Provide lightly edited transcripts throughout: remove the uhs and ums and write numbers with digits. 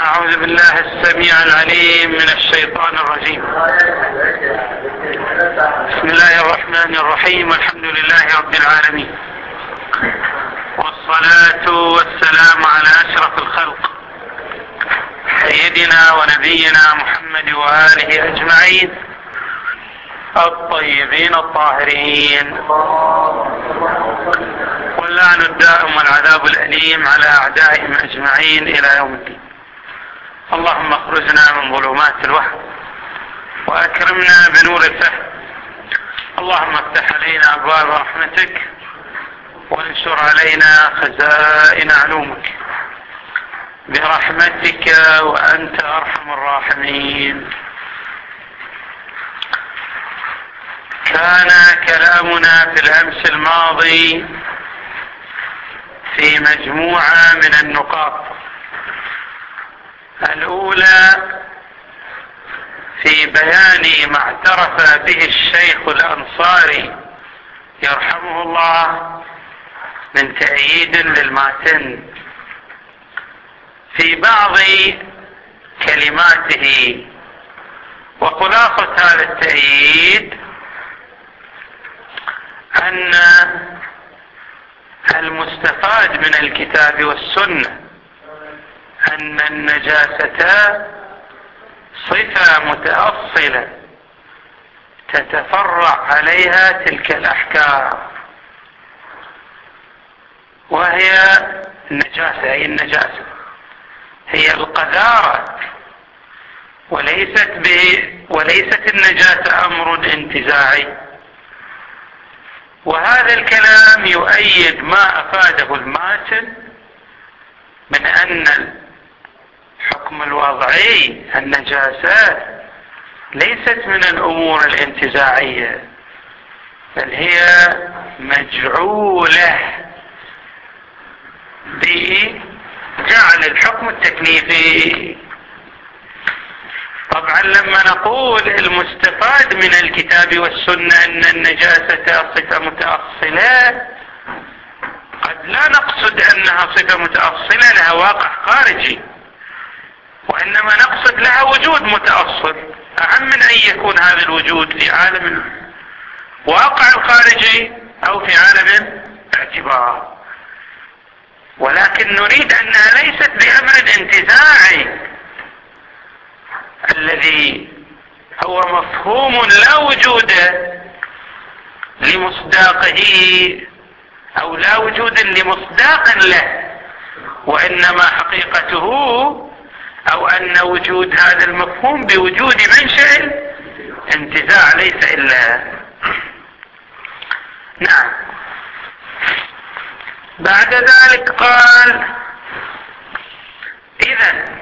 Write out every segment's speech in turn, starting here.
أعوذ بالله السميع العليم من الشيطان الرجيم. بسم الله الرحمن الرحيم. الحمد لله رب العالمين، والصلاة والسلام على أشرف الخلق سيدنا ونبينا محمد وآله أجمعين الطيبين الطاهرين، واللعن الدائم والعذاب الأليم على أعدائهم أجمعين إلى يوم الدين. اللهم اخرجنا من ظلمات الوهم وأكرمنا بنور الفهم. اللهم افتح علينا أبواب رحمتك وانشر علينا خزائن علومك برحمتك وأنت أرحم الراحمين. كان كلامنا في الأمس الماضي في مجموعة من النقاط. الأولى في بيان ما اعترف به الشيخ الأنصاري يرحمه الله من تأييد للماتن في بعض كلماته، وخلاصة هذا التأييد أن المستفاد من الكتاب والسنة أن النجاسة صفة متأصلة تتفرع عليها تلك الأحكام، وهي النجاسة. أي النجاسة هي القذارة، وليست النجاسة أمر انتزاعي. وهذا الكلام يؤيد ما أفاده الماتن من أن الحكم الوضعي النجاسة ليست من الأمور الانتزاعية، بل هي مجعولة بجعل الحكم التكليفي. طبعا لما نقول المستفاد من الكتاب والسنة أن النجاسة صفة متأصلة، قد لا نقصد أنها صفة متأصلة لها واقع خارجي، وإنما نقصد لها وجود متأصل. أهم من أن يكون هذا الوجود في عالم الواقع الخارجي أو في عالم الاعتبار، ولكن نريد أنها ليست بأمر انتزاعي الذي هو مفهوم لا وجود لمصداقه أو لا وجود لمصداق له، وإنما حقيقته أو أن وجود هذا المفهوم بوجود منشأ انتزاع ليس إلا. نعم. بعد ذلك قال: إذن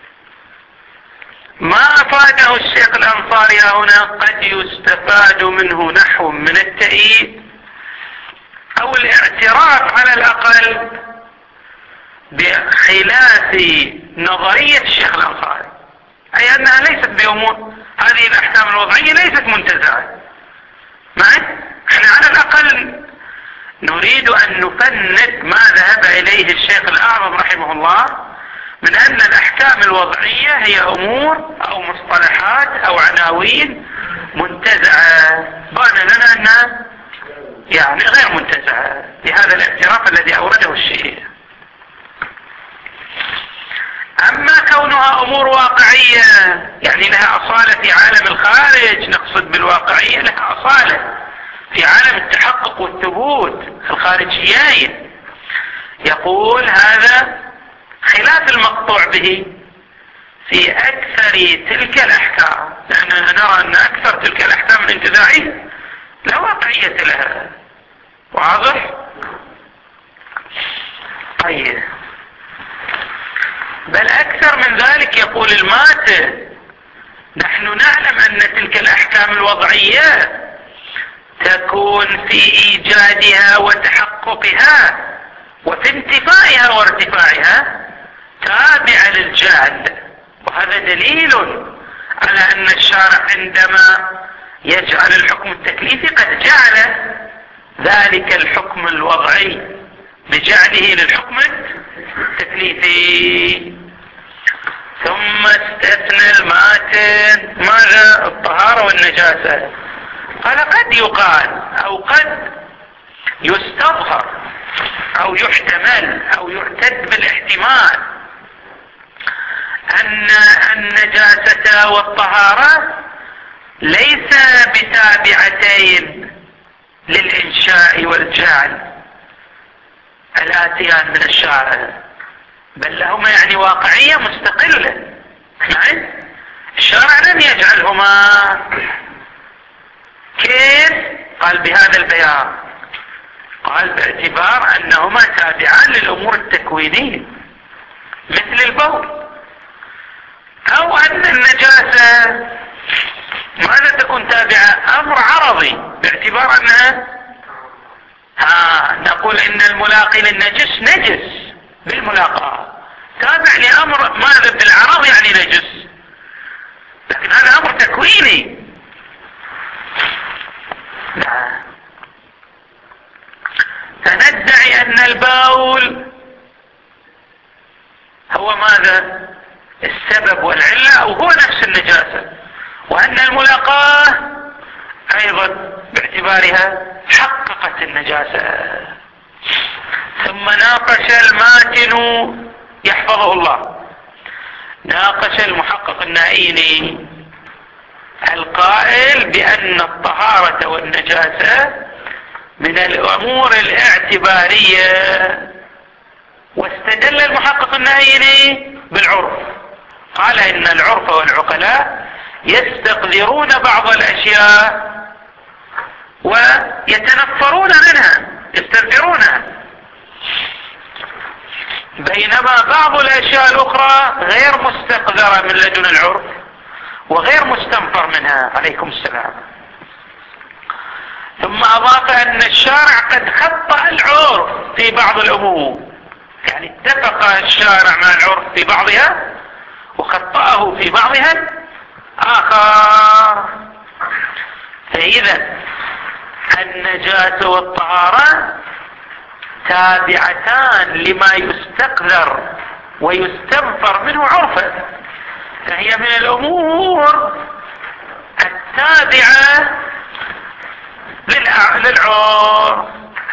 ما أفاده الشيخ الأنصاري هنا قد يستفاد منه نحو من التأييد أو الاعتراف على الأقل بخلاف نظرية الشيخ الأنصاري، أي أنها ليست بأمور، هذه الأحكام الوضعية ليست منتزعة. احنا على الأقل نريد أن نفند ما ذهب إليه الشيخ الأعظم رحمه الله من أن الأحكام الوضعية هي أمور أو مصطلحات أو عناوين منتزعة. بان لنا أنها يعني غير منتزعة بهذا الاعتراف الذي أورده الشيخ. أما كونها أمور واقعية يعني لها أصالة في عالم الخارج، نقصد بالواقعية لها أصالة في عالم التحقق والثبوت الخارجيين، يقول هذا خلاف المقطوع به في أكثر تلك الأحكام، لأننا نرى أن أكثر تلك الأحكام الانتزاعية لا واقعية لها. واضح؟ طيب، بل أكثر من ذلك يقول الماتن: نحن نعلم أن تلك الأحكام الوضعية تكون في إيجادها وتحققها وفي انتفائها وارتفاعها تابعة للجعل، وهذا دليل على أن الشارع عندما يجعل الحكم التكليفي قد جعل ذلك الحكم الوضعي بجعله للحكم التكليفي. استثنى الماتن ماذا؟ الطهارة والنجاسة. قال قد يقال أو قد يستظهر أو يحتمل أو يعتد بالاحتمال أن النجاسة والطهارة ليس بتابعتين للإنشاء والجعل الآتيان من الشارع، بل لهما يعني واقعية مستقلة. نعم، الشارع لم يجعلهما. كيف؟ قال بهذا البيان، قال باعتبار أنهما تابعان للأمور التكوينية مثل البول، أو أن النجاسة ماذا تكون تابعة؟ أمر عرضي باعتبار أنها نقول إن الملاقي للنجس نجس بالملاقاة، تابع لأمر ماذا بالعرض يعني نجس، لكن هذا أمر تكويني. فندعي أن البول هو ماذا؟ السبب والعلة، أو هو نفس النجاسة، وأن الملاقاة أيضا باعتبارها حققت النجاسة. ثم ناقش الماتن يحفظه الله، ناقش المحقق النائيني القائل بأن الطهارة والنجاسة من الأمور الاعتبارية، واستدل المحقق النائيني بالعرف، قال إن العرف والعقلاء يستقذرون بعض الأشياء ويتنفرون منها، يستنفرونها، بينما بعض الأشياء الأخرى غير مستقذرة من لدن العرف وغير مستنفر منها. عليكم السلام. ثم أضاف أن الشارع قد خطأ العرف في بعض الأمور، يعني اتفق الشارع مع العرف في بعضها وخطأه في بعضها آخر. فإذا النجاسة والطهارة تابعتان لما يستقذر ويستنفر منه عرفا، فهي من الأمور التابعة للعرف،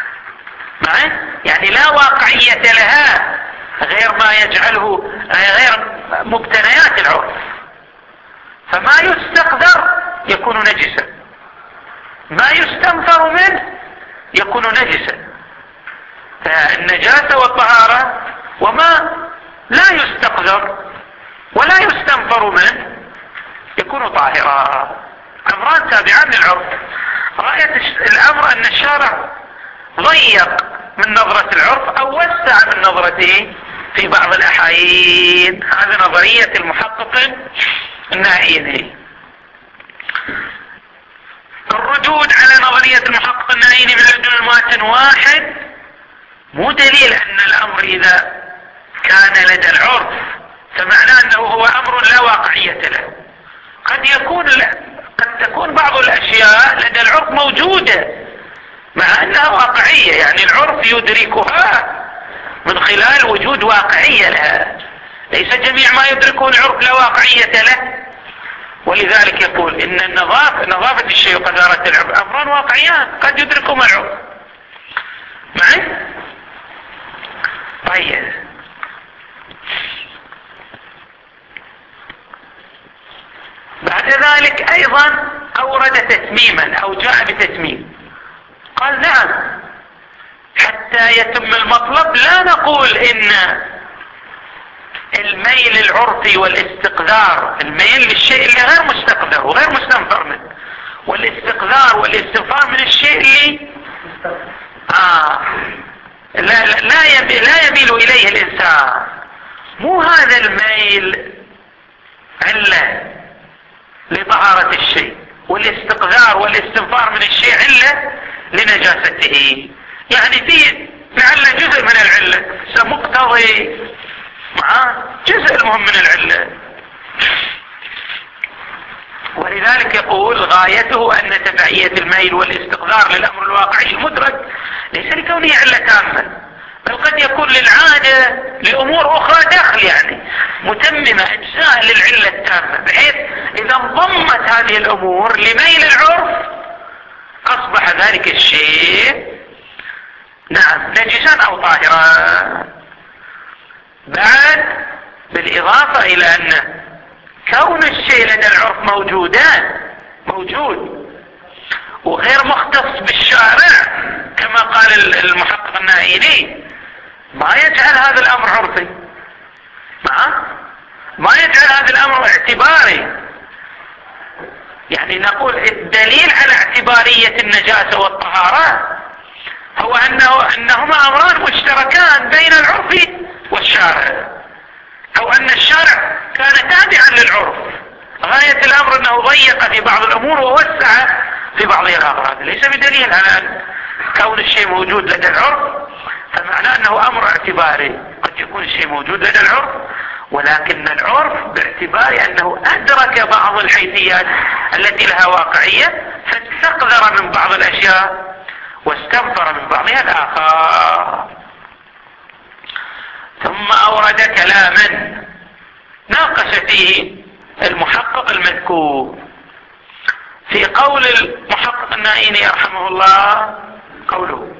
يعني لا واقعية لها غير ما يجعله غير مبتنيات العرف. فما يستقذر يكون نجسا، ما يستنفر منه يكون نجسا. فالنجاسة والطهارة وما لا يستقذر ولا يستنفر منه يكون طاهرا، أمران تابعان للعرف. رأيت الأمر أن الشارع ضيق من نظرة العرف أو وسع من نظرته في بعض الأحايين. هذه نظرية المحقق النائيني. الردود على نظرية المحقق النائيني من لدن الماتن واحد، مو دليل أن الأمر إذا كان لدى العرف فمعناه أنه هو أمر لا واقعية له. قد تكون بعض الأشياء لدى العرف موجودة مع أنها واقعية، يعني العرف يدركها من خلال وجود واقعية لها. ليس جميع ما يدركه العرف لا واقعية له، ولذلك يقول إن نظافة الشيء وقذارة العرف أمران واقعيان قد يدركهما العرف. معي؟ طيب، بعد ذلك أيضا أورد تتميما أو جاء بتتميم، قال نعم حتى يتم المطلب لا نقول إن الميل العرفي والاستقذار، الميل للشيء اللي غير مستقذر وغير مستنفر منه، والاستقذار والاستنفار من الشيء اللي لا يميل إليه الإنسان، مو هذا الميل علة لطهارة الشيء، والاستقذار والاستنفار من الشيء علة لنجاسته. يعني فيه لعل جزء من العلة سمقتضي مع جزء المهم من العلة. ولذلك يقول غايته أن تبعية الميل والاستقذار للأمر الواقعي المدرك ليس لكونه علة تامة، بل قد يكون للعادة لأمور أخرى داخل، يعني متممة أجزاء للعلة التامة، بحيث إذا انضمت هذه الأمور لميل العرف أصبح ذلك الشيء نعم نجسا أو طاهرا. بعد بالإضافة إلى أن كون الشيء لدى العرف موجود وغير مختص بالشارع كما قال المحقق النائيني، ما يجعل هذا الأمر عرفي، ما يجعل هذا الأمر اعتباري. يعني نقول الدليل على اعتبارية النجاسة والطهارة هو أنهما أمران مشتركان بين العرف والشارع، أو أن الشارع كان تابعا للعرف، غاية الأمر أنه ضيق في بعض الأمور ووسع في بعضها الآخر. هذا ليس بدليل على كون الشيء موجود لدى العرف، فمعناه أنه أمر اعتباري. قد يكون الشيء موجود لدى العرف، ولكن العرف باعتبار أنه أدرك بعض الحيثيات التي لها واقعية فاستقذر من بعض الأشياء واستنفر من بعضها الآخر. ثم أورد كلاما ناقش فيه المحقق المذكور في قول المحقق النائيني رحمه الله، قوله: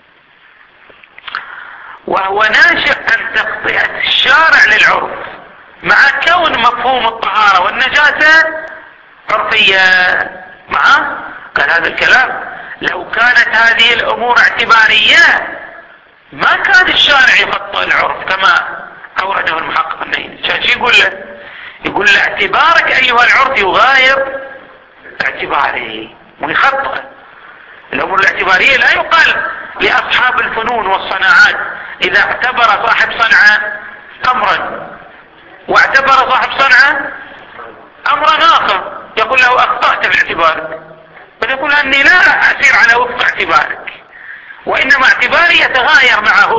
وهو ناشئ عن تخطئة الشارع للعرف مع كون مفهوم الطهارة والنجاسة عرفية. قال هذا الكلام لو كانت هذه الأمور اعتبارية ما كان الشارع يخطئ العرف كما أورده المحقق النائيني. شو يقول له؟ يقول له اعتبارك أيها العرف يغاير اعتباري ويخطئ. الأمور الاعتبارية لا يقال لأصحاب الفنون والصناعات إذا اعتبر صاحب صنعة أمرا واعتبر صاحب صنعة أمرا آخر يقول له أخطأت باعتبارك، بل يقول أني لا أسير على وفق اعتبارك، وإنما اعتباري يتغاير معه.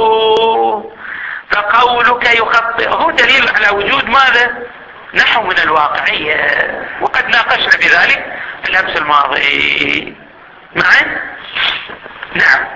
فقولك يخطئه دليل على وجود ماذا؟ نحو من الواقعية، وقد ناقشنا بذلك في الأمس الماضي معا. نعم.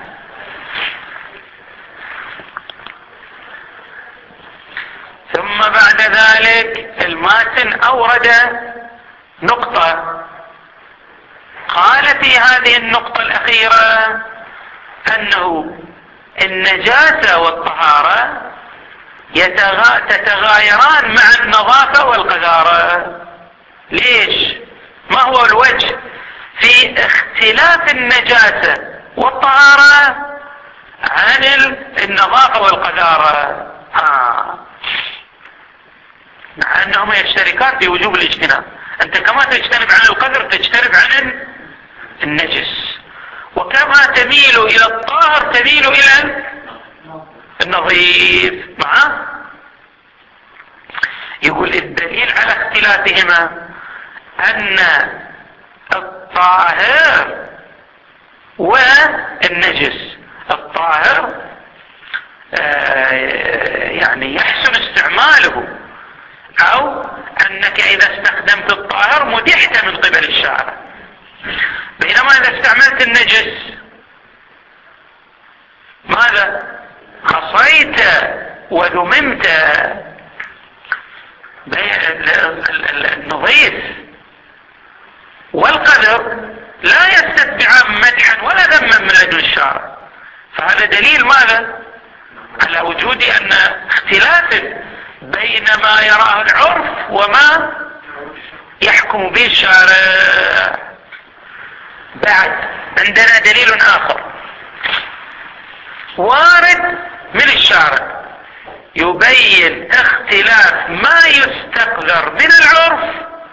ثم بعد ذلك الماتن أورد نقطة، قال في هذه النقطة الأخيرة أنه النجاسة والطهارة تتغايران مع النظافة والقذارة. ليش؟ ما هو الوجه في اختلاف النجاسة والطهارة عن النظافة والقذارة؟ مع أنهما يشتركان في وجوب الاجتناب. أنت كما تجتنب عن القذر تجتنب عن النجس، وكما تميل إلى الطاهر تميل إلى النظيف. يقول الدليل على اختلافهما أن الطاهر والنجس، الطاهر يعني يحسن استعماله، أو أنك إذا استخدمت الطاهر مدحت من قبل الشارع، بينما إذا استعملت النجس ماذا؟ خصيت وذممت. النظيف والقذر لا يستتبعان مدحا ولا ذما من لدن الشارع، فهذا دليل ماذا؟ على وجود أن اختلاف بين ما يراه العرف وما يحكم به الشارع. بعد عندنا دليل آخر وارد من الشارع يبين اختلاف ما يستقذر من العرف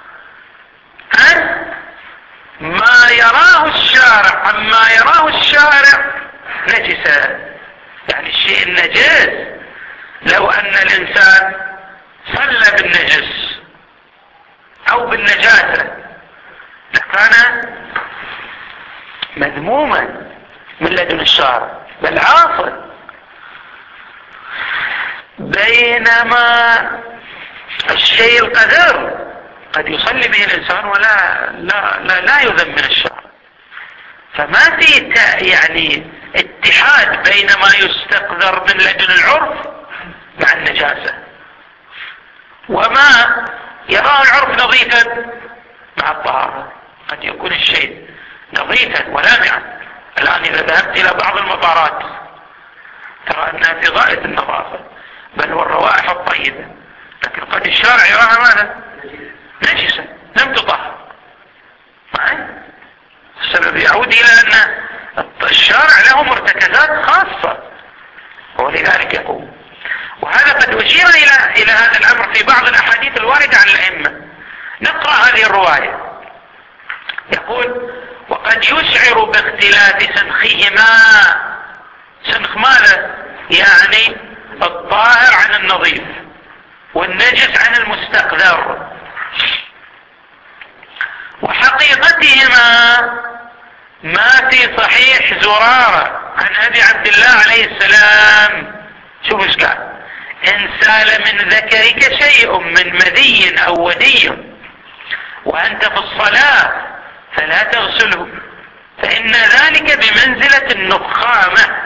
عن ما يراه الشارع عما يراه الشارع نجسا. يعني الشيء النجس لو أن الإنسان صلى بالنجس أو بالنجاسة لكان مذموما من لدن الشارع بل عاصا، بينما الشيء القذر قد يصلي به الإنسان ولا لا لا لا يذم من الشارع. فما في يعني اتحاد بين ما يستقذر من لدن العرف مع النجاسة، وما يراه العرف نظيفا مع الطهارة. قد يكون الشيء نظيفا ولامعا. الآن إذا ذهبت إلى بعض المطارات ترى أنها في غاية النظافة، بل والروائح الطيبة، لكن قد الشارع يراها ماذا؟ نجسة لم تطهر. السبب يعود إلى أن الشارع له مرتكزات خاصة، ولذلك يقول. وهذا قد أشير إلى هذا الأمر في بعض الأحاديث الواردة عن الأئمة. نقرأ هذه الرواية. يقول: وقد يشعر باختلاف سنخهما. سنخ ماذا؟ يعني الطاهر عن النظيف، والنجس عن المستقذر. وحقيقتهما ما في صحيح زرارة عن أبي عبد الله عليه السلام. شوف ايش قال: إن سال من ذكرك شيء من مذي أو ودي وأنت في الصلاة فلا تغسله، فإن ذلك بمنزلة النخامة.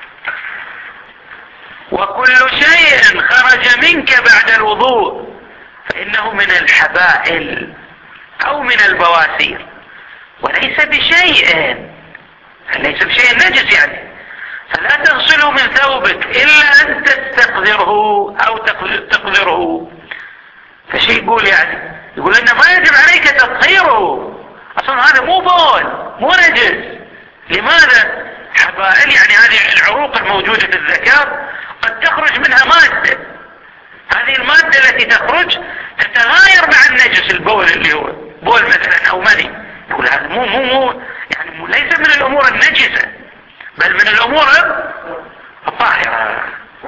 وكل شيء خرج منك بعد الوضوء فإنه من الحبائل أو من البواسير، وليس بشيء نجس يعني، فلا تغسله من ثوبك إلا أن تستقذره أو تقذره. فشيء يقول يعني يقول إنه ما يجب عليك تطهيره، أصلا هذا مو بول مو نجس. لماذا؟ حبائل يعني هذه العروق الموجودة في الذكر قد تخرج منها مادة، هذه المادة التي تخرج تتغاير مع النجس. البول اللي هو بول مثلا أو مني، يقول هذا مو يعني ليس من الأمور النجسة، بل من الأمور الطاهرة.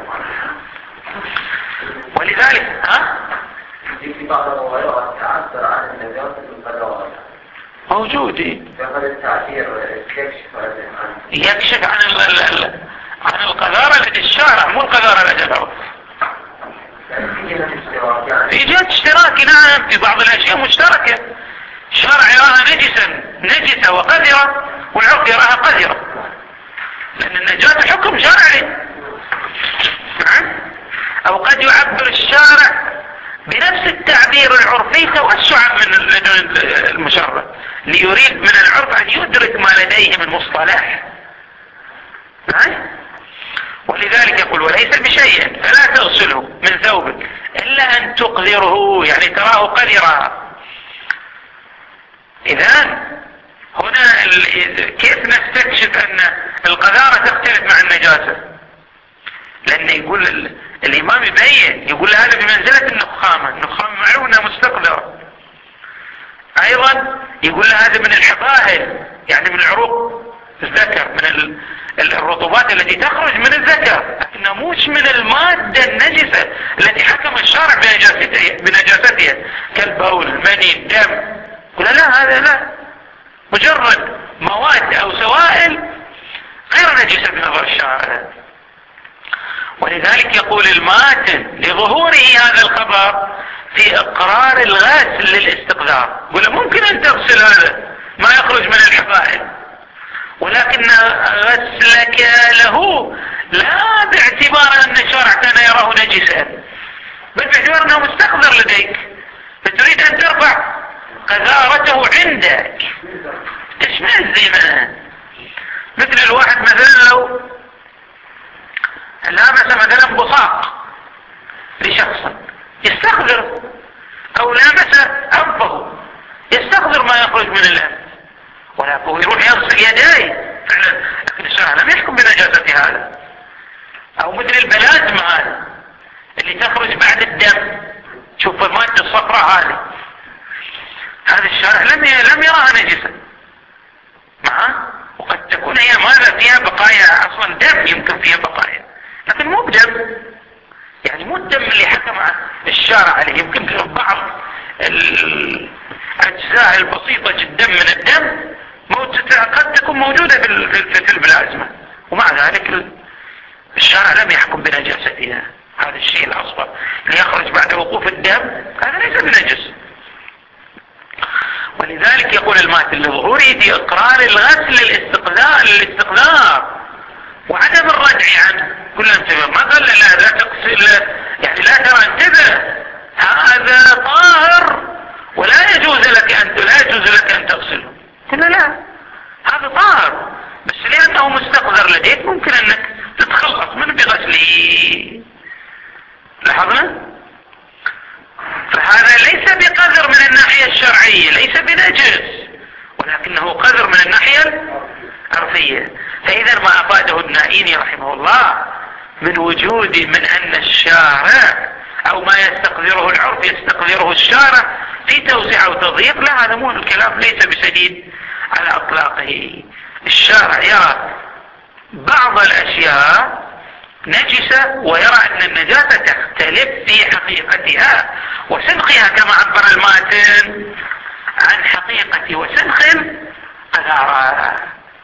ولذلك في بعض الروايات تعبر عن النجاسة بالقذارة موجود. يكشف عن القذارة التي الشارع، مو القذارة التي العرف. في جهة اشتراك، نعم، في بعض الأشياء مشتركة. الشارع يراها نجسة وقذرة، والعرف يراها قذرة، لأن النجاسة حكم شرعي. أو قد يعبر الشارع بنفس التعبير العرفي توسعا من المشرع، ليريد من العرف أن يدرك ما لديه من مصطلح. ولذلك يقول: وليس بشيء فلا تغسله من ثوبك إلا أن تقذره، يعني تراه قذرا. إذن هنا كيف نستكشف أن القذارة تختلف مع النجاسة؟ لأن يقول الإمام يبين، يقول هذا بمنزلة النخامة. النخامة معلوم أنها مستقذرة. أيضا يقول هذا من الحبائل، يعني من العروق الذكر، من الرطوبات التي تخرج من الذكر، لكنها مش من المادة النجسة التي حكم الشارع بنجاستها كالبول، المني، الدم. يقول لا، هذا لا، مجرد مواد أو سوائل غير نجسة بنظر الشارع. ولذلك يقول الماتن لظهوره هذا الخبر في إقرار الغاسل للاستقذار. يقول ممكن أن تغسل هذا ما يخرج من الحبائل، ولكن غسلك له لا باعتبار أن الشارع كان يراه نجسا، بل باعتبار أنه مستقذر لديك، فتريد أن ترفع قذارته عندك. تشمل الزمان. مثل الواحد مثلا لو لامس مثلا بصاق لشخص يستقذر، او لامس انفه يستقذر ما يخرج من الانف، ولكن يروح يغسل يديه فعلا، لكن الشرع لم يحكم بنجاسة هذا. او مثل البلازما هذا اللي تخرج بعد الدم، شوف المادة الصفراء هذا الشرع لم يراها نجسة معه، وقد تكون هي ماذا فيها بقايا، اصلا دم يمكن فيها بقايا، لكن مو بدم، يعني مو الدم اللي حكم الشارع عليه. يمكن في بعض الأجزاء البسيطة جدا من الدم قد تكون موجودة في البلازما، ومع ذلك الشارع لم يحكم بنجاستها. هذا الشيء الأصغر اللي يخرج بعد وقوف الدم هذا ليس بنجس. ولذلك يقول العلامات اللي ظهور يدي اقرار الغسل الاستقذار وعدم الردع عنه كلها انتبه. ما قال لا تغسل، يعني لا ترى انتبه هذا طاهر ولا يجوز لك ان تغسله. قلنا لا، هذا طاهر بس لانه مستقذر لديك ممكن انك تتخلص منه بغسله. لاحظنا؟ فهذا ليس بقذر من الناحية الشرعية، ليس بنجس، ولكنه قذر من الناحية العرفية. فإذا ما أفاده النائيني رحمه الله من وجود من أن الشارع أو ما يستقذره العرف يستقذره الشارع في توسعة وتضييق، لا، هذا مو الكلام ليس بشديد على أطلاقه. الشارع يرى بعض الأشياء نجسة ويرى أن النجاسة تختلف في حقيقتها وسنخها، كما عبر الماتن عن حقيقة وسنخ قذارة.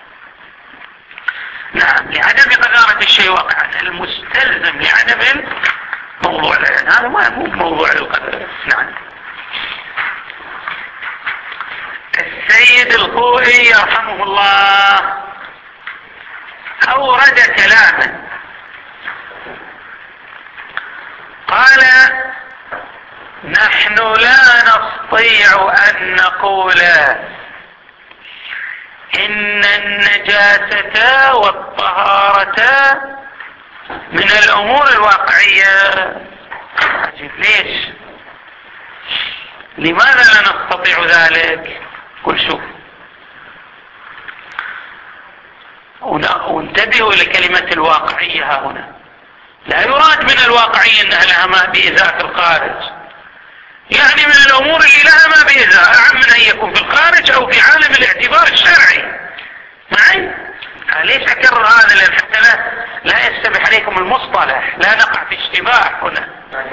نعم، لعدم قذارة الشيء واقعا المستلزم لعدم الموضوع، لأن هذا مو موضوع القذر. نعم. السيد الخوئي يرحمه الله أورد كلاما قال: نحن لا نستطيع أن نقول إن النجاسة والطهارة من الأمور الواقعية. عجيب، ليش؟ لماذا لا نستطيع ذلك؟ قل شوف، وانتبهوا لكلمة الواقعية ها هنا. لا يراد من الواقعية أنها لها ما بإذاء في الخارج، يعني من الأمور اللي لها ما بإذاء أعم من أن يكون في الخارج أو في عالم الاعتبار الشرعي. معي؟ ليش أكرر هذا؟ لأن حتى لا يستبح عليكم المصطلح، لا نقع في اشتباه هنا.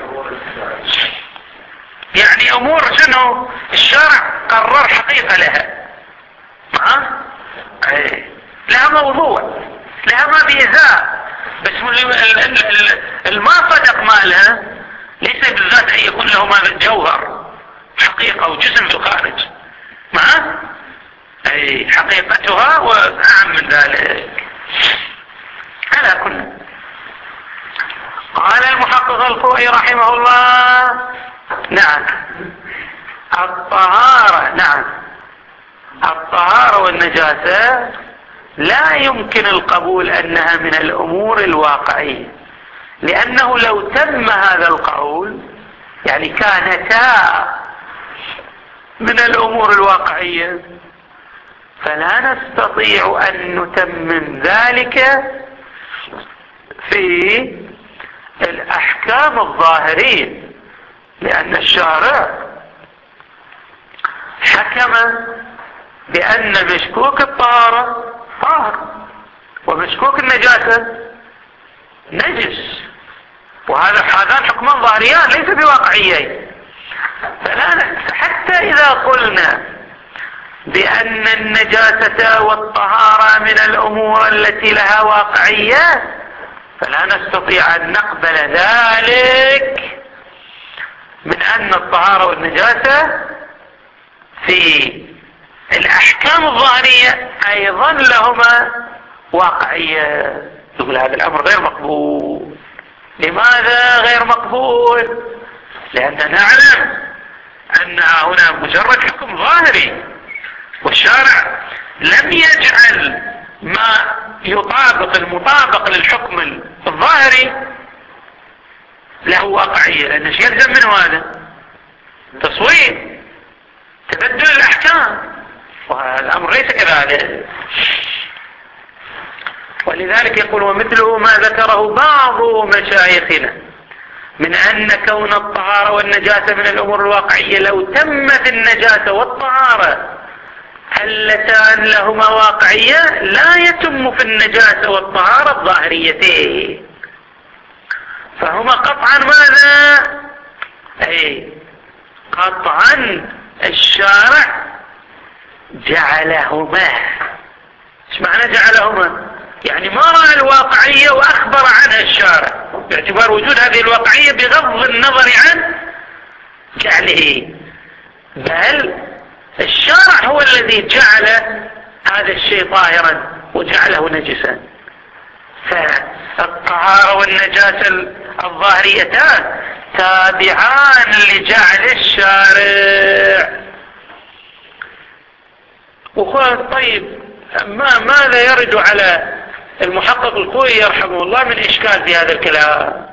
يعني أمور شنو الشرع قرر حقيقة لها، لها موضوع، لها ما بإذاء، بس الما صدق مالها ليس بالذات أن يكون له ما بالجوهر حقيقة وجسم في الخارج، أي حقيقتها وأعم من ذلك. على كل، قال المحقق الخوئي رحمه الله: نعم، الطهارة والنجاسة لا يمكن القبول أنها من الأمور الواقعية، لأنه لو تم هذا القول يعني كانتا من الأمور الواقعية، فلا نستطيع أن نتمم ذلك في الأحكام الظاهرية، لأن الشارع حكم بأن مشكوك الطهارة طاهر ومشكوك النجاسة نجس، وهذان حكمان ظاهريان ليس بواقعيين. حتى إذا قلنا بأن النجاسة والطهارة من الأمور التي لها واقعية، فلا نستطيع أن نقبل ذلك من أن الطهارة والنجاسة في الأحكام الظاهرية أيضا لهما واقعية. يقول هذا الأمر غير مقبول. لماذا غير مقبول؟ لأننا نعلم أنها هنا مجرد حكم ظاهري، والشارع لم يجعل ما يطابق المطابق للحكم الظاهري له واقعية، لأن شيء يلزم منه هذا تصوير تبدل الأحكام، وهذا الأمر ليس كذلك. ولذلك يقول: ومثله ما ذكره بعض مشايخنا من أن كون الطهارة والنجاسة من الأمور الواقعية لو تمت النجاسة والطهارة اللتان لهما واقعية لا يتم في النجاسة والطهارة الظاهريتين، فهما قطعا ماذا؟ قطعا الشارع جعلهما. ايش معنى جعلهما؟ يعني ما رأى الواقعية وأخبر عنها الشارع باعتبار وجود هذه الواقعية بغض النظر عن جعله، بل الشارع هو الذي جعل هذا الشيء طاهرا وجعله نجسا. فالطهارة والنجاسة الظاهريتان تابعان لجعل الشارع. وقال طيب ماذا يرد على المحقق الخوئي يرحمه الله من إشكال في هذا الكلام؟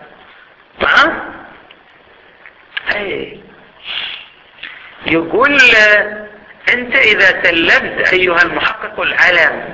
يقول أنت إذا سلمت أيها المحقق العلم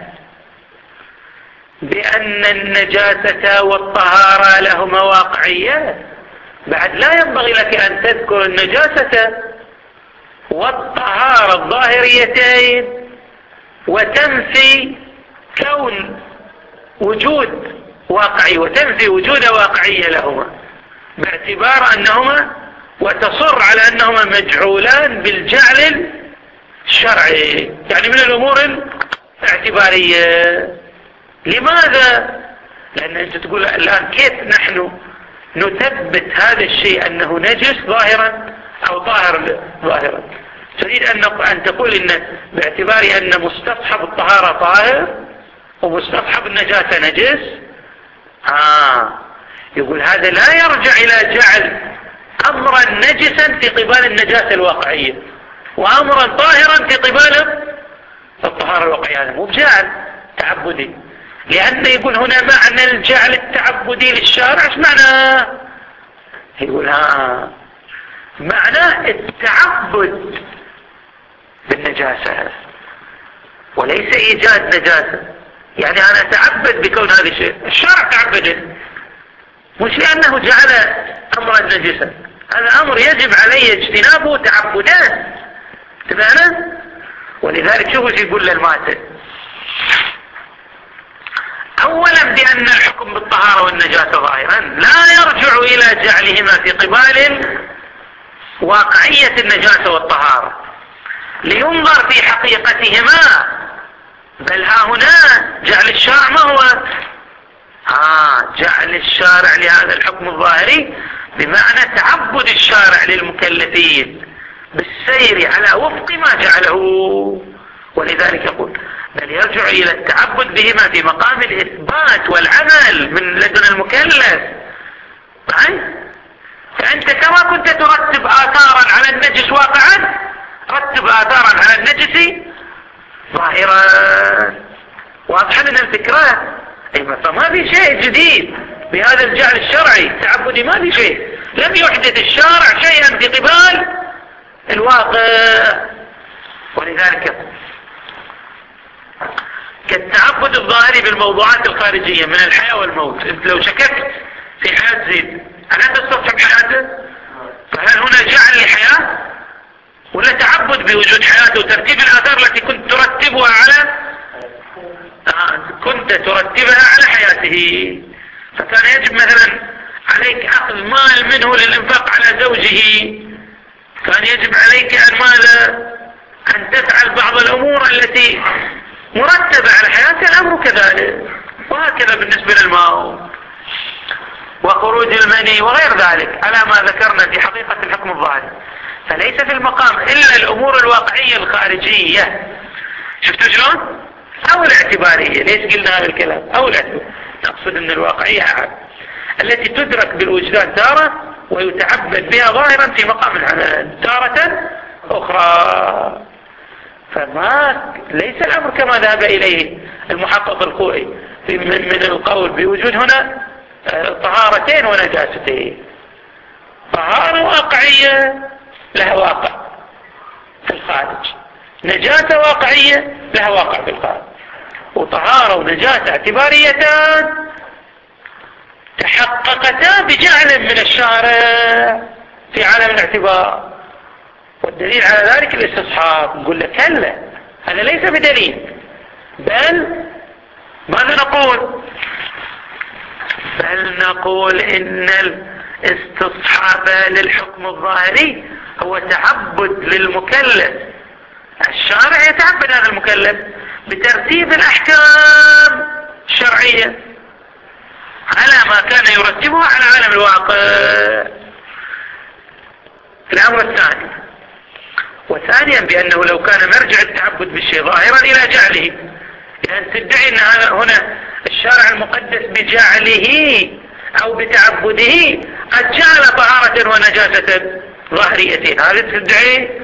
بأن النجاسة والطهارة لهما واقعية، بعد لا ينبغي لك أن تذكر النجاسة والطهارة الظاهريتين وتنفي كون وجود واقعي وتنفي وجود واقعية لهما، باعتبار أنهما وتصر على أنهما مجعولان بالجعل الشرعي، يعني من الأمور الاعتبارية. لماذا؟ لأن أنت تقول الآن كيف نحن نثبت هذا الشيء أنه نجس ظاهرا أو طاهر ظاهرا؟ تريد أن تقول إن باعتبار أن مستصحب الطهارة طاهر ومستصحب النجاسة نجس. يقول هذا لا يرجع إلى جعل أمرا نجسا في قبال النجاسة الواقعية وأمرا طاهرا في قبال الطهارة الواقعية، هذا مو بجعل تعبدي. لأن يقول هنا معنى الجعل التعبدي للشارع، ايش معنى؟ يقول معنى التعبد بالنجاسة وليس إيجاد نجاسة. يعني أنا أتعبد بكون هذا الشيء، الشارع تعبده مش لأنه جعل أمرا نجسا، هذا أمر يجب علي اجتنابه تعبدات تبعنا. ولذلك شوفوا يقول للماتن أولا بأن الحكم بالطهارة والنجاسة ظاهرا لا يرجع إلى جعلهما في قبال واقعية النجاسة والطهارة لينظر في حقيقتهما، بل ها هنا جعل الشارع ما هو؟ جعل الشارع لهذا الحكم الظاهري بمعنى تعبد الشارع للمكلفين بالسير على وفق ما جعله. ولذلك يقول بل يرجع إلى التعبد بهما في مقام الإثبات والعمل من لدن المكلف. فأنت كما كنت ترتب آثارا على النجس واقعا رتب آثارا على النجس ظاهرا. واضح لنا الفكرة؟ فما في شيء جديد بهذا الجعل الشرعي التعبدي، ما في شيء، لم يحدث الشارع شيئا في قبال الواقع. ولذلك كالتعبد الظاهري بالموضوعات الخارجية من الحياة والموت. انت لو شككت في حياة زيد هل انت تستصحب حياته؟ فهل هنا جعل لحياة ولا تعبد بوجود حياته وترتيب الآثار التي كنت ترتبها على حياته؟ فكان يجب مثلا عليك أخذ مال منه للإنفاق على زوجه، كان يجب عليك أن تفعل بعض الأمور التي مرتبة على حياته، الأمر كذلك. وهكذا بالنسبة للموت وخروج المني وغير ذلك على ما ذكرنا في حقيقة الحكم الظاهري. فليس في المقام إلا الأمور الواقعية الخارجية، شفتوا شلون؟ أو الاعتبارية. ليش قلنا هذا الكلام؟ أو الاعتبارية، نقصد أن الواقعية التي تدرك بالوجدان تارة ويتعبد بها ظاهرا في مقام العمل تارة أخرى. ليس الأمر كما ذهب إليه المحقق الخوئي من القول بوجود هنا طهارتين ونجاستين. طهارة واقعية لها واقع في الخارج، نجاسة واقعية لها واقع في الخارج. وطهارة ونجاسة اعتباريتان تحققتا بجعل من الشارع في عالم الاعتبار. والدليل على ذلك الاستصحاب. نقول لك كلا، هذا ليس بدليل، بل ماذا نقول؟ بل نقول إن الاستصحاب للحكم الظاهري هو تعبد للمكلف. الشارع يتعبد هذا المكلف بترتيب الأحكام الشرعية على ما كان يرتبها على عالم الواقع. الأمر الثاني وثانيا بأنه لو كان مرجع التعبد بالشيء ظاهرا إلى جعله، لأن تدعي أن هنا الشارع المقدس بجعله أو بتعبده قد جعل طهارة ونجاسة ظاهريتين، هذا تدعي.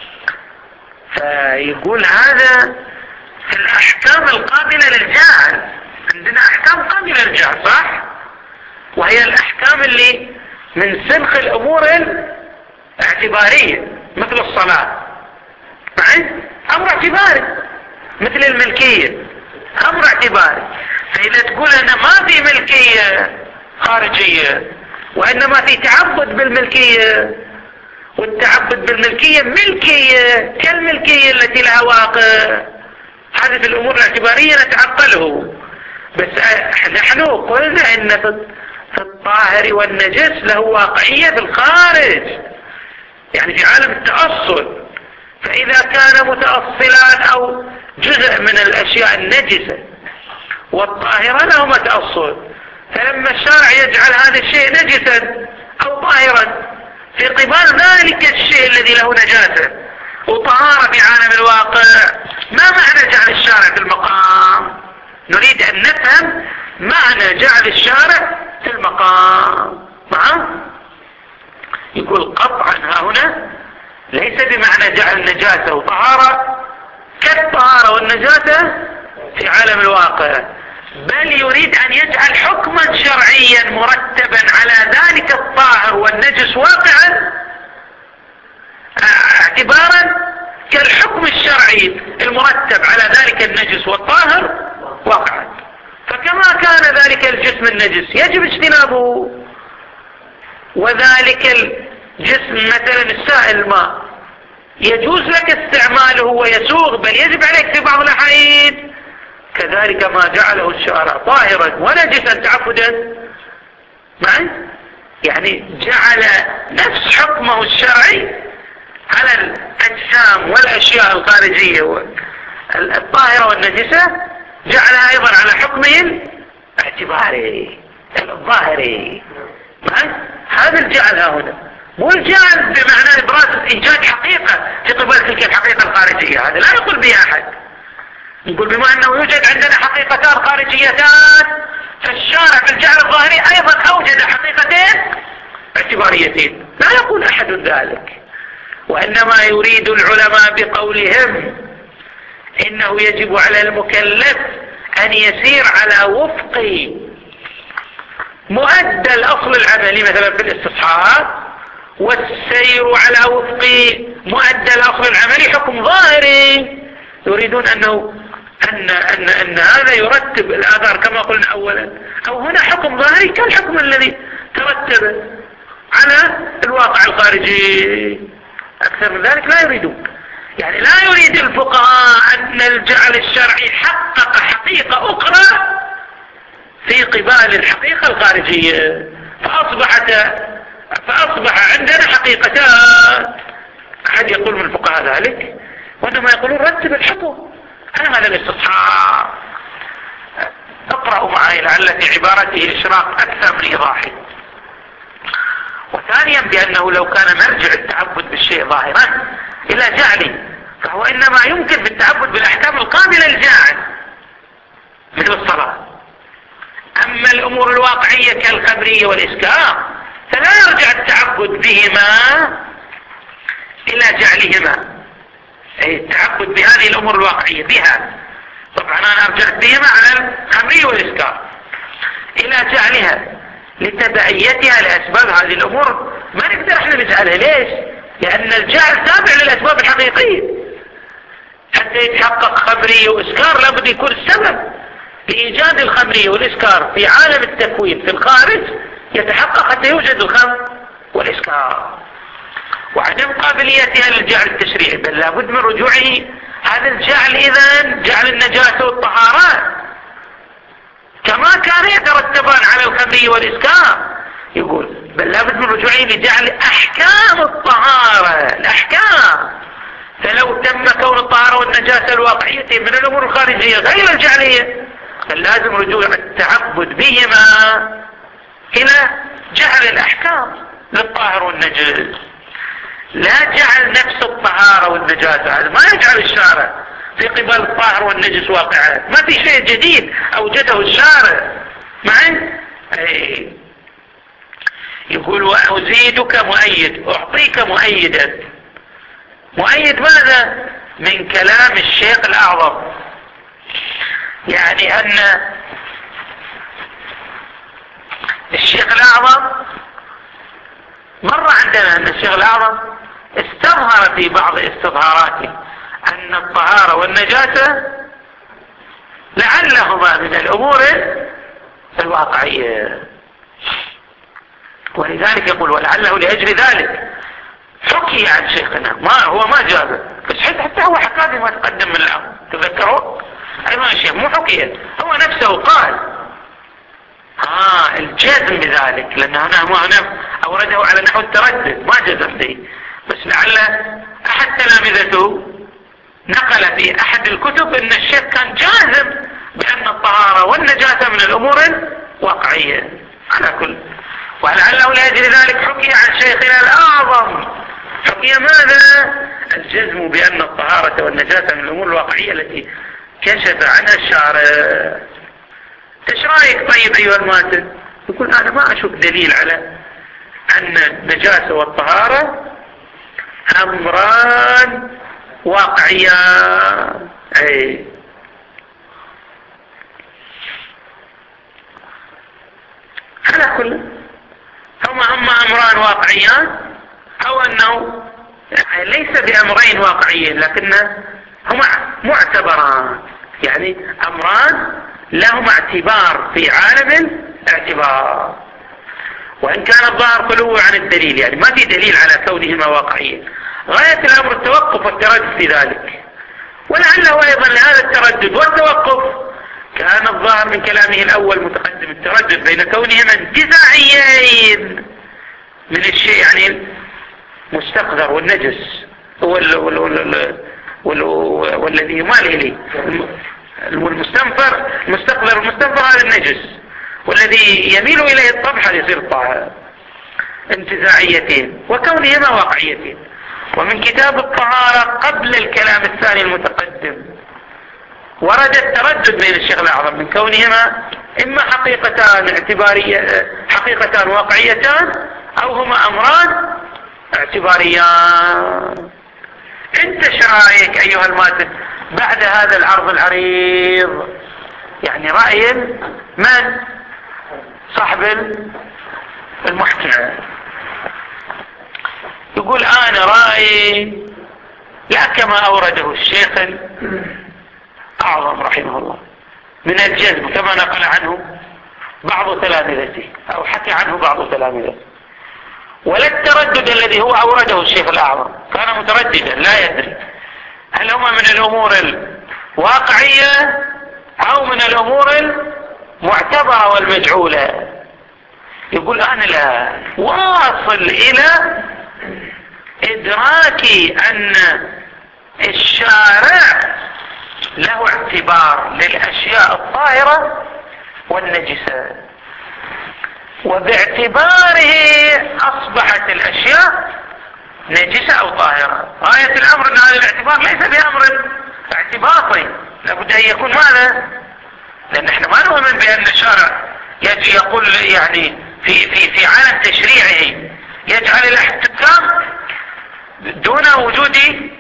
فيقول هذا في الأحكام القابلة للجعل، عندنا أحكام قابلة للجعل صح، وهي الأحكام اللي من سلخ الأمور الاعتبارية مثل الصلاة، أمر اعتباري، مثل الملكية أمر اعتباري. فإذا تقول أنا ما في ملكية خارجية وإنما في تعبد بالملكية، والتعبد بالملكية ملكية كالملكية التي لها واقع، هذه في الأمور الاعتبارية نتعقله. بس نحن قلنا إن في الطاهر والنجس له واقعية في الخارج، يعني في عالم التأصل. فإذا كان متأصلان أو جزء من الأشياء النجسة والطاهرة لهما تأصل، فلما الشارع يجعل هذا الشيء نجسا أو طاهرا في قبال ذلك الشيء الذي له نجاسة وطهارة في عالم الواقع، ما معنى جعل الشارع في المقام؟ نريد أن نفهم معنى جعل الشارع في المقام. يقول قطعا ها هنا ليس بمعنى جعل النجاسة وطهارة كالطهارة والنجاسة في عالم الواقع، بل يريد أن يجعل حكما شرعيا مرتبا على ذلك الطاهر والنجس واقعا اعتبارا كالحكم الشرعي المرتب على ذلك النجس والطاهر واقعا. فكما كان ذلك الجسم النجس يجب اجتنابه، وذلك الجسم مثلا السائل الماء يجوز لك استعماله ويسوغ بل يجب عليك في بعض الأحيان، كذلك ما جعله الشارع طاهرا ونجسا تعبدا معي، يعني جعل نفس حكمه الشرعي على الأجسام والأشياء الخارجية الطاهرة والنجسة، جعلها أيضا على حكمه الاعتباري الظاهري. هذا الجعل ها هنا، مو الجعل بمعنى إبراز إيجاد حقيقة في قبل تلك الحقيقة الخارجية، هذا لا يقول به أحد. نقول بما أنه يوجد عندنا حقيقتان خارجيتان، فالشارع بالجعل الظاهري أيضا أوجد حقيقتين اعتباريتين، لا يقول أحد ذلك. وإنما يريد العلماء بقولهم إنه يجب على المكلف أن يسير على وفق مؤدى الأصل العملي مثلا في الاستصحاب، والسير على وفق مؤدى الأصل العملي حكم ظاهري. يريدون أن هذا يرتب الآثار كما قلنا أولا، أو هنا حكم ظاهري كالحكم الذي ترتب على الواقع الخارجي، أكثر من ذلك لا يريدون. يعني لا يريد الفقهاء أن الجعل الشرعي حقق حقيقة أخرى في قبال الحقيقة الخارجية، فأصبح عندنا حقيقتان. أحد يقول من الفقهاء ذلك، وإنما يقولون رتب الحكم على هذا الاستصحاب. اقرأوا معي لعل في عبارته إشراق أكثر من إيضاحه. وثانيا بأنه لو كان مرجع التعبد بالشيء ظاهرا إلى جعله، فهو إنما يمكن بالتعبد بالأحكام القابلة للجعل مثل الصلاة. أما الأمور الواقعية كالخمرية والإسكار فلا يرجع التعبد بهما إلى جعلهما، أي التعبد بهذه الأمور الواقعية بها، طبعا أنا أرجع بهما على الخمرية والإسكار إلى جعلها لتبعيتها لأسباب هذه الأمور. ما نقدر احنا نجعلها، ليش؟ لأن الجعل تابع للأسباب الحقيقية. حتى يتحقق خمرية وإسكار لابد يكون السبب لإيجاد الخمرية والإسكار في عالم التكوين في الخارج يتحقق حتى يوجد الخمر والإسكار، وعدم قابليتها للجعل التشريعي، بل لابد من رجوعه هذا الجعل إذن جعل النجاسة والطهارات كما كان يترتبان على الخمرية والإسكار. يقول بل لابد من رجوعه لجعل أحكام الطهارة الأحكام، فلو تم كون الطهارة والنجاسة الواقعية من الأمور الخارجية غير الجعلية فلازم رجوع التعبد بهما إلى جعل الأحكام للطاهر والنجس. لا جعل نفس الطهارة والنجاسة، هذا ما يجعل الشارع في قبال الطاهر والنجس واقعات، ما في شيء جديد أوجده الشارع. معي؟ يقول وأزيدك مؤيد، أعطيك مؤيدا. مؤيد ماذا؟ من كلام الشيخ الأعظم، يعني أن الشيخ الأعظم مر عندنا أن الشيخ الأعظم استظهر في بعض استظهاراته أن الطهارة والنجاسة لعلهما من الأمور الواقعية، ولذلك يقول ولعله لأجل ذلك حكي عن شيخنا، هو ما جابه، بس حتى هو حكى ما تقدم من الأمر، تذكروا أيضا الشيخ مو حكي، هو نفسه قال الجزم بذلك، لأن هنا أورده على نحو التردد ما جزم به، بس لعل أحد تلامذته نقل في أحد الكتب أن الشيخ كان جازم بأن الطهارة والنجاسة من الأمور الواقعية على كل. ولعله لأجل ذلك حكي عن شيخنا الأعظم، حكي ماذا؟ الجزم بأن الطهارة والنجاسة من الأمور الواقعية التي كشف عنها الشارع. ايش رايك طيب ايها الماتن؟ يقول انا ما اشوف دليل على ان النجاسة والطهارة امران واقعيان. على كل هما امران واقعيان، او انه ليس بامرين واقعيين لكن هما معتبران، يعني امران لهم اعتبار في عالم الاعتبار، وإن كان الظاهر خلو عن الدليل، يعني ما في دليل على كونهما واقعيين، غاية الأمر التوقف والتردد في ذلك. ولعله أيضا لهذا التردد والتوقف كان الظاهر من كلامه الأول متقدم التردد بين كونهما انتزاعيين من الشيء، يعني مستقذر والنجس والذي يماله لي المستقذر والمستنفر هذا النجس، والذي يميل إليه الطبع هذا يصير الطاهر، انتزاعيتين وكونهما واقعيتين. ومن كتاب الطهارة قبل الكلام الثاني المتقدم ورد التردد بين الشيخ الأعظم من كونهما إما حقيقتان واقعيتان، أو هما أمران اعتباريان. انت شرايك أيها الماتن بعد هذا العرض العريض؟ يعني رأي من صاحب المحكمة يقول أنا رأيي لا كما أورده الشيخ الأعظم رحمه الله من الجزم كما نقل عنه بعض تلامذته أو حكى عنه بعض تلامذته، ولا التردد الذي هو أورده الشيخ الأعظم كان مترددا لا يدري هل هما من الأمور الواقعية أو من الأمور المعتبرة والمجعولة. يقول أنا لا واصل إلى إدراكي أن الشارع له اعتبار للأشياء الطاهرة والنجسة، وباعتباره أصبحت الأشياء نجسة أو طاهرة. غاية الأمر أن هذا الاعتبار ليس بأمر اعتباطي، لابد أن يكون ماذا؟ لأن احنا ما نؤمن بأن الشارع يجي يقول يعني في عالم تشريعه يجعل الاحكام دون وجود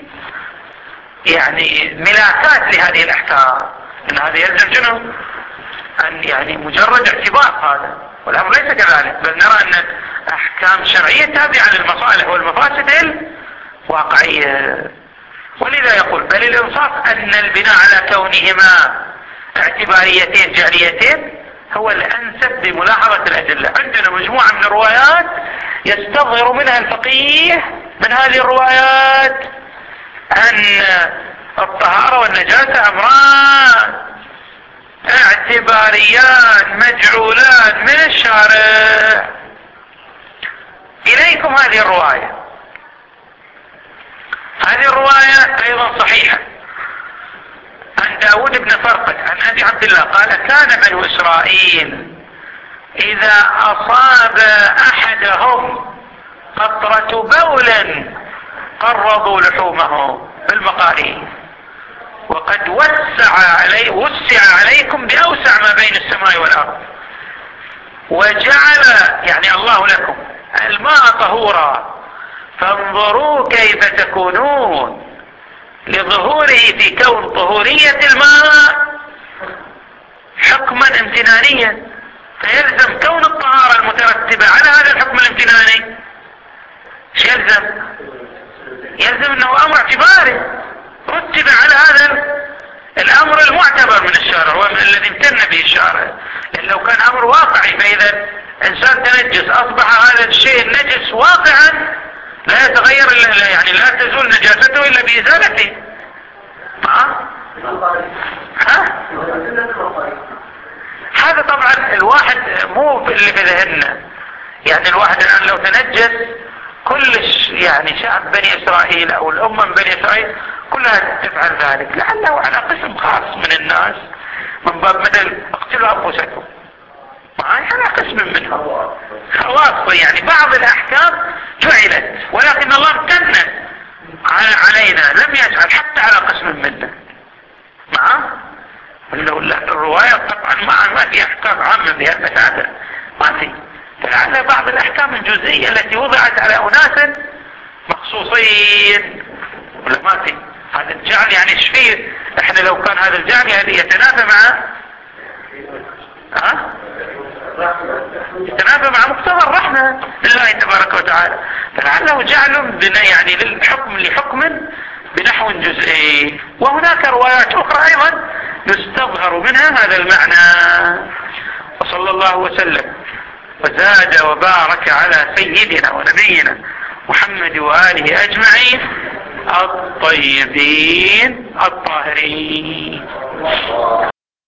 يعني ملاكات لهذه الأحكام، أن هذا يلزم جنه أن يعني مجرد اعتبار هذا، والأمر ليس كذلك، بل نرى أن أحكام شرعية تابعة للمصالح والمفاسد الواقعية. ولذا يقول بل الإنصاف أن البناء على كونهما اعتباريتين جعليتين هو الأنسب بملاحظة الأدلة. عندنا مجموعة من الروايات يستظهر منها الفقيه من هذه الروايات أن الطهارة والنجاسة أمران اعتباريان مجعولان من الشارع. إليكم هذه الرواية، هذه الرواية أيضا صحيحة عن داود بن فرقد عن أبي عبد الله قال كان بنو إسرائيل إذا أصاب أحدهم قطرة بول قرضوا لحومه بالمقارير، وقد وسع عليكم بأوسع ما بين السماء والأرض، وجعل يعني الله لكم الماء طهورا، فانظروا كيف تكونون، لظهوره في كون طهورية الماء حكما امتنانيا، فيلزم كون الطهارة المترتبة على هذا الحكم الامتناني يلزم انه امر اعتباري رتب على هذا الامر المعتبر من الشارع والذي امتن به الشارع. لان لو كان امر واقعي، فاذا انسان تنجس اصبح هذا الشيء النجس واقعا لا يتغير الا يعني لا تزول نجاسته الا بازالته. هذا طبعا الواحد مو اللي في ذهننا، يعني الواحد الان لو تنجس كل يعني شعب بني اسرائيل او الامة من بني اسرائيل كلها تفعل ذلك، لعله على قسم خاص من الناس من باب مثل اقتلوا انفسكم، على قسم منهم خواص، يعني بعض الاحكام جعلت ولكن الله امتن علينا لم يجعل حتى على قسم منا. الرواية طبعا ما في احكام عامة بها المسألة، ما في، فلعل بعض الاحكام الجزئية التي وضعت على اناس مخصوصين ولا ما في. هذا الجعل يعني ايش فيه؟ احنا لو كان هذا الجعل يعني يتنافى مع مقتضى الرحمة لله تبارك وتعالى، فلعله جعل بنا يعني لحكم بنحو جزئي. وهناك روايات اخرى ايضا يستظهر منها هذا المعنى. وصلى الله وسلم وزاد وبارك على سيدنا ونبينا محمد وآله أجمعين الطيبين الطاهرين.